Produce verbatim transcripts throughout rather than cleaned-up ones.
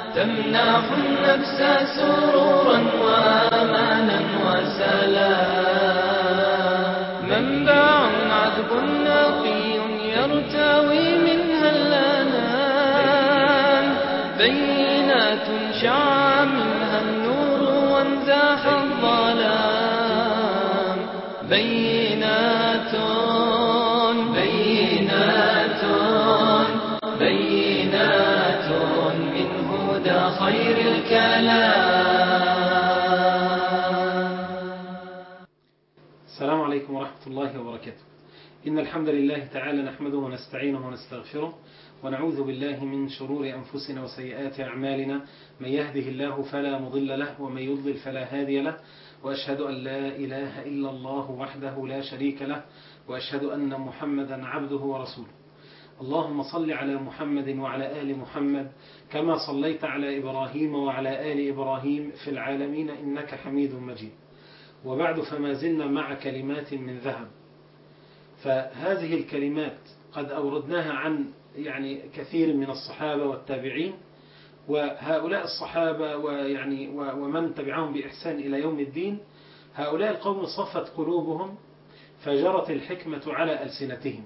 تمنح النفس سرورا وأمانا وسلام، منبع عذب نقي يرتوي منها الأنام، بينات شع منها النور وانزاح الظلام، بينات بينات بينات من هدى خير الكلام. السلام عليكم ورحمة الله وبركاته. إن الحمد لله تعالى نحمده ونستعينه ونستغفره ونعوذ بالله من شرور أنفسنا وسيئات أعمالنا، من يهده الله فلا مضل له ومن يضلل فلا هادي له، وأشهد أن لا إله إلا الله وحده لا شريك له، وأشهد أن محمدا عبده ورسوله. اللهم صل على محمد وعلى آل محمد كما صليت على إبراهيم وعلى آل إبراهيم في العالمين إنك حميد مجيد. وبعد، فما زلنا مع كلمات من ذهب. فهذه الكلمات قد أوردناها عن يعني كثير من الصحابة والتابعين، وهؤلاء الصحابة ويعني ومن تبعهم بإحسان إلى يوم الدين، هؤلاء القوم صفت قلوبهم فجرت الحكمة على ألسنتهم،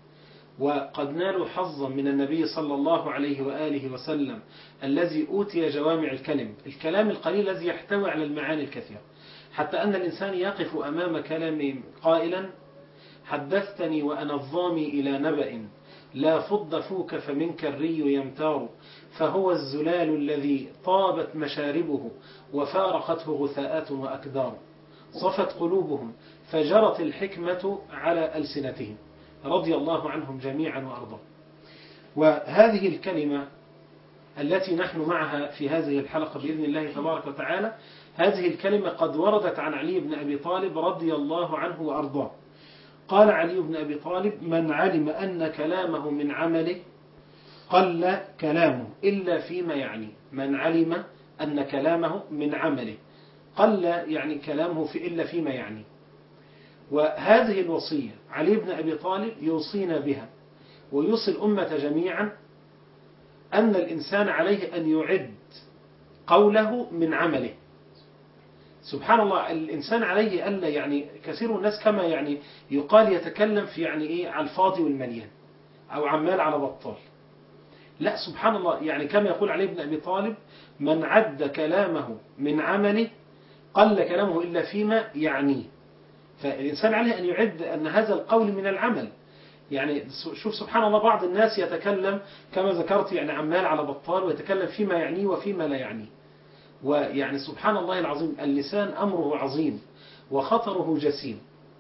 وقد نالوا حظا من النبي صلى الله عليه وآله وسلم الذي أوتي جوامع الكلم، الكلام القليل الذي يحتوي على المعاني الكثيرة، حتى أن الإنسان يقف أمام كلام قائلا: حدثتني وأنا الظامي إلى نبأ، لا فض فوك فمنك الري يمتار، فهو الزلال الذي طابت مشاربه وفارقته غثاءات وأكدار. صفت قلوبهم فجرت الحكمة على ألسنتهم، رضي الله عنهم جميعا وأرضاهم. وهذه الكلمة التي نحن معها في هذه الحلقة بإذن الله تبارك وتعالى، هذه الكلمة قد وردت عن علي بن أبي طالب رضي الله عنه وأرضاه. قال علي بن أبي طالب: من علم أن كلامه من عمله قل كلامه إلا فيما يعني. من علم أن كلامه من عمله قل يعني كلامه في إلا فيما يعني. وهذه الوصية علي بن أبي طالب يوصينا بها ويوصي الأمة جميعا، أن الإنسان عليه أن يعد قوله من عمله. سبحان الله، الإنسان عليه ألا يعني كثير الناس كما يعني يقال يتكلم في يعني إيه على الفاضي والمليان، أو عمال على بطال. لا، سبحان الله، يعني كما يقول علي بن أبي طالب: من عد كلامه من عمله قل كلامه إلا فيما يعنيه. فالإنسان عليه أن يعد أن هذا القول من العمل. يعني شوف سبحان الله، بعض الناس يتكلم كما ذكرت يعني عمال على بطال، ويتكلم فيما يعنيه وفيما لا يعنيه. ويعني سبحان الله العظيم، اللسان أمره عظيم وخطره جسيم.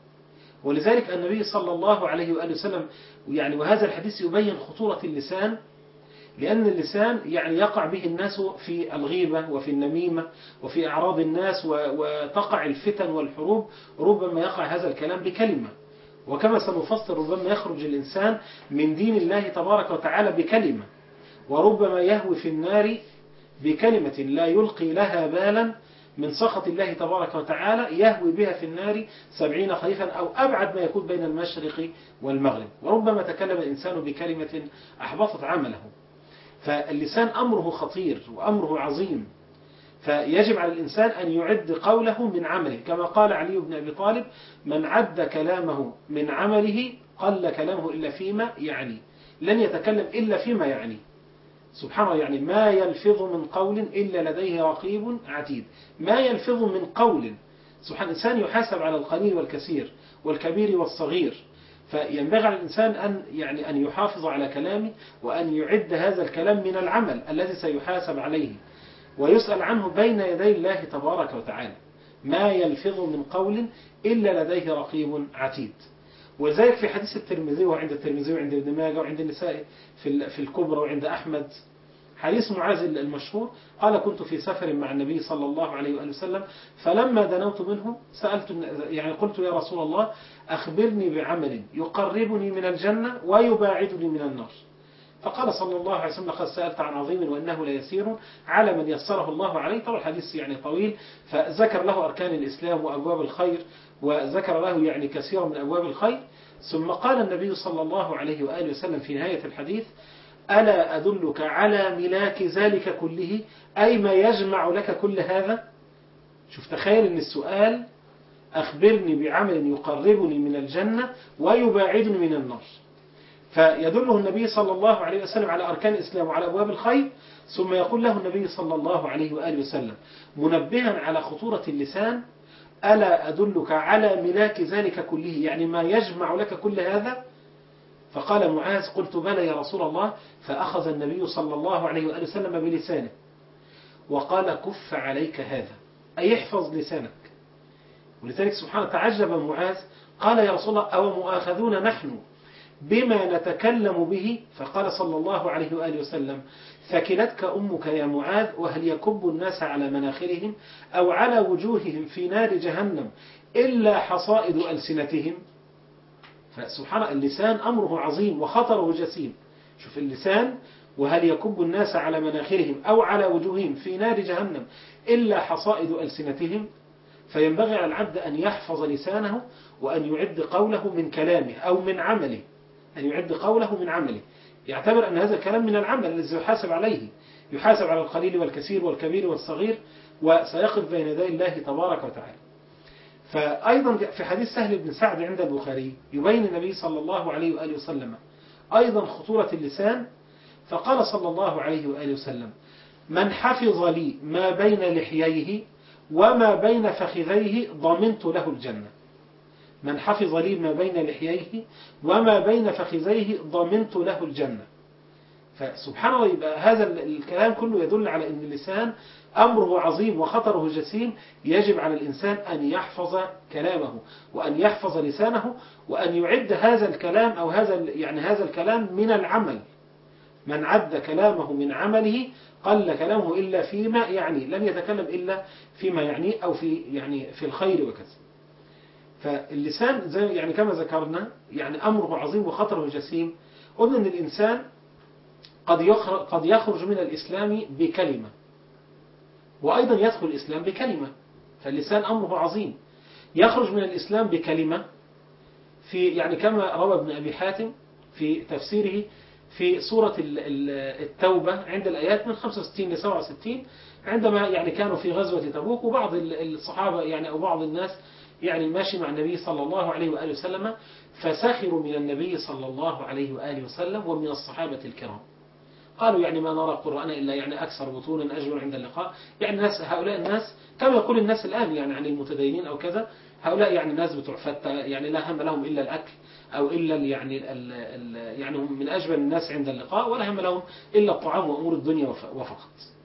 ولذلك النبي صلى الله عليه وآله وسلم يعني وهذا الحديث يبين خطورة اللسان، لأن اللسان يعني يقع به الناس في الغيبة وفي النميمة وفي أعراض الناس، وتقع الفتن والحروب. ربما يقع هذا الكلام بكلمة، وكما سنفسر ربما يخرج الإنسان من دين الله تبارك وتعالى بكلمة، وربما يهوي في النار بكلمة لا يلقي لها بالا من سخط الله تبارك وتعالى، يهوي بها في النار سبعين خريفا أو أبعد ما يكون بين المشرق والمغرب. وربما تكلم الإنسان بكلمة أحبطت عمله. فاللسان أمره خطير وأمره عظيم، فيجب على الإنسان أن يعد قوله من عمله، كما قال علي بن أبي طالب: من عد كلامه من عمله قل كلامه إلا فيما يعني. لن يتكلم إلا فيما يعني. سبحان الله، يعني ما يلفظ من قول إلا لديه رقيب عتيد. ما يلفظ من قول، سبحان الإنسان يحاسب على القليل والكثير والكبير والصغير. فينبغي على الإنسان أن يعني أن يحافظ على كلامه، وأن يعد هذا الكلام من العمل الذي سيحاسب عليه ويسأل عنه بين يدي الله تبارك وتعالى. ما يلفظ من قول إلا لديه رقيب عتيد. وذلك في حديث الترمذي، وعند الترمذي وعند ابن ماجه وعند النسائي في في الكبرى وعند أحمد، حديث معاذ المشهور: قال: كنت في سفر مع النبي صلى الله عليه وآله وسلم، فلما دنوت منه سألت يعني قلت: يا رسول الله، أخبرني بعمل يقربني من الجنة ويباعدني من النار. فقال صلى الله عليه وسلم: لقد سألت عن عظيم وإنه ليسير على من يسره الله عليه. طبعا الحديث يعني طويل، فذكر له أركان الإسلام وأبواب الخير، وذكر له يعني كثير من أبواب الخير. ثم قال النبي صلى الله عليه وآله وسلم في نهاية الحديث: ألا أدلك على ملاك ذلك كله، أي ما يجمع لك كل هذا. شوف تخيل أن السؤال أخبرني بعمل يقربني من الجنة ويباعدني من النار. فيدله النبي صلى الله عليه وسلم على أركان الإسلام وعلى أبواب الخير، ثم يقول له النبي صلى الله عليه وآله وسلم منبها على خطورة اللسان: ألا أدلك على ملاك ذلك كله، يعني ما يجمع لك كل هذا. فقال معاذ: قلت بلى يا رسول الله. فأخذ النبي صلى الله عليه وآله وسلم بلسانه وقال: كف عليك هذا، أي احفظ لسانك. ولذلك سبحانه تعجب معاذ، قال: يا رسول الله أو مؤاخذون نحن بما نتكلم به؟ فقال صلى الله عليه وآله وسلم: ثكلتك أمك يا معاذ، وهل يكب الناس على مناخرهم أو على وجوههم في نار جهنم إلا حصائد ألسنتهم. فسبحان اللسان أمره عظيم وخطره جسيم. شوف اللسان: وهل يكب الناس على مناخرهم أو على وجوههم في نار جهنم إلا حصائد ألسنتهم. فينبغي على العبد أن يحفظ لسانه وأن يعد قوله من كلامه أو من عمله، أن يعد قوله من عمله، يعتبر أن هذا الكلام من العمل الذي يحاسب عليه، يحاسب على القليل والكثير والكبير والصغير، وسيقف بين يدي الله تبارك وتعالى. فأيضا في حديث سهل بن سعد عند البخاري يبين النبي صلى الله عليه وآله وسلم أيضا خطورة اللسان، فقال صلى الله عليه وآله وسلم: من حفظ لي ما بين لحييه وما بين فخذيه ضمنت له الجنة. من حفظ لي ما بين لحييه وما بين فخذيه ضمنت له الجنة. فسبحان الله، يبقى هذا الكلام كله يدل على أن اللسان أمره عظيم وخطره جسيم. يجب على الإنسان أن يحفظ كلامه وأن يحفظ لسانه وأن يعد هذا الكلام أو هذا يعني هذا الكلام من العمل. من عد كلامه من عمله قل كلامه إلا فيما يعني، لم يتكلم إلا فيما يعني أو في يعني في الخير وكذا. فاللسان زي يعني كما ذكرنا يعني أمره عظيم وخطره جسيم. قلنا أن الإنسان قد يخرج قد يخرج من الإسلام بكلمة، وأيضا يدخل الإسلام بكلمة. فاللسان أمره عظيم. يخرج من الإسلام بكلمة في يعني كما روى ابن أبي حاتم في تفسيره في سورة التوبة عند الآيات من خمسة وستين ل سبعة وستين، عندما يعني كانوا في غزوة تبوك، وبعض الصحابة يعني أو بعض الناس يعني ماشي مع النبي صلى الله عليه وآله وسلم، فسخروا من النبي صلى الله عليه وآله وسلم ومن الصحابة الكرام. قالوا يعني ما نرى القرآن إلا يعني أكثر بطونا أجل عند اللقاء. يعني الناس هؤلاء الناس كما يقول الناس الآن يعني عن المتدينين أو كذا، هؤلاء يعني الناس بتوع فتة يعني لا هم لهم إلا الأكل أو إلا يعني ال ال يعني هم من أجبن الناس عند اللقاء، ولا هم لهم إلا الطعام وأمور الدنيا وفقط.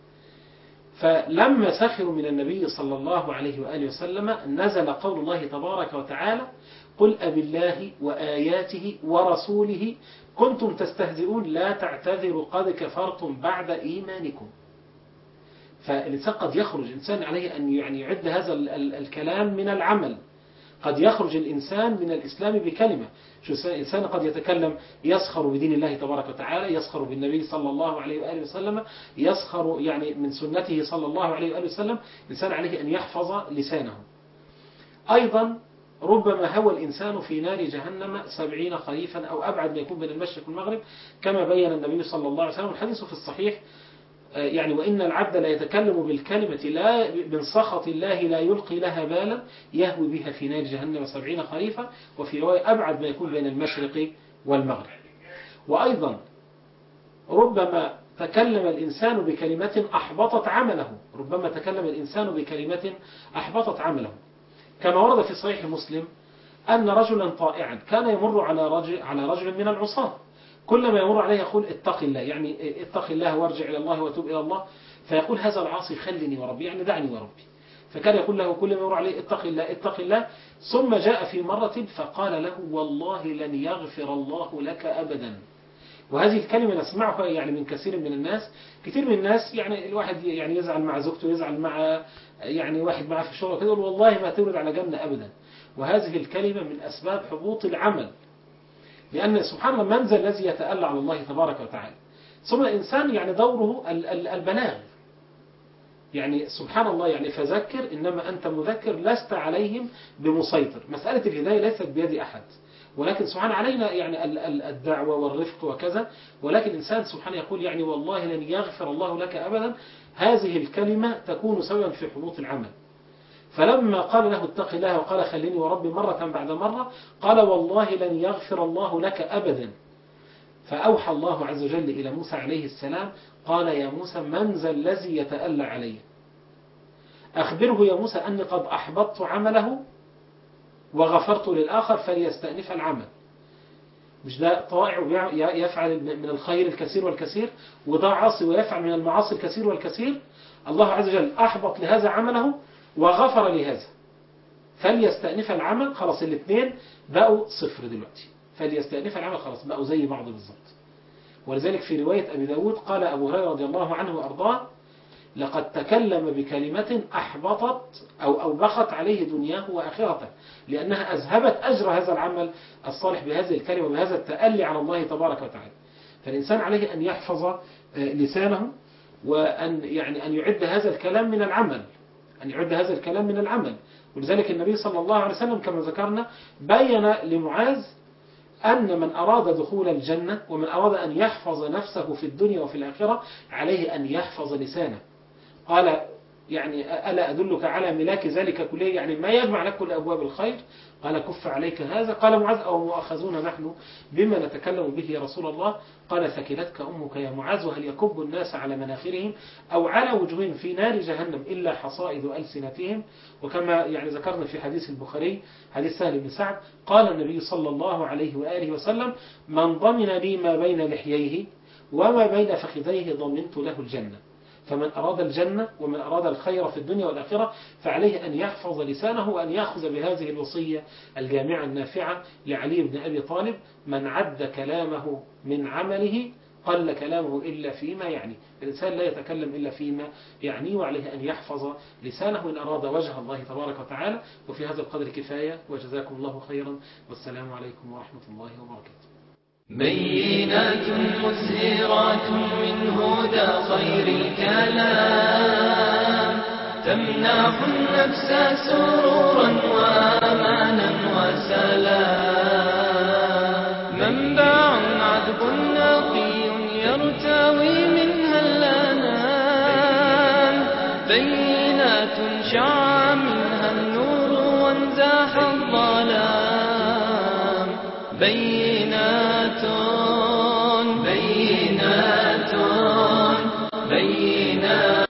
فلما سخروا من النبي صلى الله عليه وآله وسلم نزل قول الله تبارك وتعالى: قل أبالله وآياته ورسوله كنتم تستهزئون لا تعتذروا قد كفرتم بعد إيمانكم. فالإنسان قد يخرج إنسان عليه أن يعني يعد هذا الكلام من العمل. قد يخرج الإنسان من الإسلام بكلمة. شو الإنسان قد يتكلم يسخر بدين الله تبارك وتعالى، يسخر بالنبي صلى الله عليه وآله وسلم، يسخر يعني من سنته صلى الله عليه وآله وسلم. الإنسان عليه أن يحفظ لسانه. أيضا ربما هوى الإنسان في نار جهنم سبعين خريفا أو أبعد ما يكون بين المشرق والمغرب، كما بين النبي صلى الله عليه وسلم الحديث في الصحيح يعني: وإن العبد لا يتكلم بالكلمة لا من سخط الله لا يلقي لها بالا يهوي بها في نار جهنم سبعين خريفا، وفي رواية أبعد ما يكون بين المشرق والمغرب. وأيضا ربما تكلم الإنسان بكلمة أحبطت عمله، ربما تكلم الإنسان بكلمة أحبطت عمله، كما ورد في صحيح مسلم أن رجلا طائعا كان يمر على رجل, على رجل من العصاة، كلما يمر عليه يقول: اتق الله، يعني اتق الله وارجع إلى الله وتوب إلى الله. فيقول هذا العاصي: خلني وربي، يعني دعني وربي. فكان يقول له كلما يمر عليه: اتق الله اتق الله. ثم جاء في مرة فقال له: والله لن يغفر الله لك أبدا. وهذه الكلمة نسمعها يعني من كثير من الناس. كثير من الناس يعني الواحد يعني يزعل مع زوجته، يزعل مع يعني واحد معه في الشغل كده، يقول: والله ما تورد على جنة أبدا. وهذه الكلمة من أسباب حبوط العمل، لأن سبحان الله من ذا الذي يتألى على الله تبارك وتعالى. ثم الإنسان يعني دوره البلاغ، يعني سبحان الله يعني فذكر إنما أنت مذكر لست عليهم بمسيطر. مسألة الهداية ليست بيد أحد، ولكن سبحان علينا يعني الدعوة والرفق وكذا، ولكن الإنسان سبحانه يقول يعني والله لن يغفر الله لك أبدا، هذه الكلمة تكون سببا في حبوط العمل. فلما قال له اتق الله وقال خليني وربي مرة بعد مرة، قال والله لن يغفر الله لك أبدا. فأوحى الله عز وجل إلى موسى عليه السلام قال يا موسى من ذا الذي يتألى علي؟ أخبره يا موسى أني قد أحبطت عمله وغفرت للآخر فليستأنف العمل. مش ده طائع ويفعل من الخير الكثير والكثير، وده عاصي ويفعل من المعاصي الكثير والكثير. الله عز وجل أحبط لهذا عمله وغفر لهذا فليستأنف العمل. خلاص الاثنين بقوا صفر دلوقتي، فليستأنف العمل خلاص بقوا زي بعض بالظبط. ولذلك في رواية أبي داود قال أبو هريرة رضي الله عنه وأرضاه لقد تكلم بكلمة أحبطت أو أوبخت عليه دنياه وآخرته، لأنها أذهبت أجر هذا العمل الصالح بهذه الكلمة وبهذا التألي على الله تبارك وتعالى. فالإنسان عليه أن يحفظ لسانه، وأن يعني أن يعد هذا الكلام من العمل، أن يعد هذا الكلام من العمل. ولذلك النبي صلى الله عليه وسلم كما ذكرنا بين لمعاذ أن من أراد دخول الجنة ومن أراد أن يحفظ نفسه في الدنيا وفي الآخرة عليه أن يحفظ لسانه. قال يعني ألا أدلك على ملاك ذلك كله، يعني ما يجمع لك كل أبواب الخير؟ قال كف عليك هذا. قال معاذ أو مؤاخذون نحن بما نتكلم به يا رسول الله؟ قال ثكلتك أمك يا معاذ، وهل يكب الناس على مناخرهم أو على وجوههم في نار جهنم إلا حصائد ألسنتهم. وكما يعني ذكرنا في حديث البخاري حديث سهل بن سعد قال النبي صلى الله عليه وآله وسلم من ضمن لي ما بين لحييه وما بين فخذيه ضمنت له الجنة. فمن أراد الجنة ومن أراد الخير في الدنيا والآخرة فعليه أن يحفظ لسانه وأن يأخذ بهذه الوصية الجامعة النافعة لعلي بن أبي طالب من عد كلامه من عمله قل كلامه إلا فيما يعني. الإنسان لا يتكلم إلا فيما يعني، وعليه أن يحفظ لسانه إن أراد وجه الله تبارك وتعالى. وفي هذا القدر كفاية، وجزاكم الله خيرا، والسلام عليكم ورحمة الله وبركاته. بينات مزهرات من هدى خير الكلام تمنح النفس سرورا وأمانا وسلام، منبع عذب نقي يرتوي منها الأنام، بينات شع منها النور وانزاح الظلام، بينات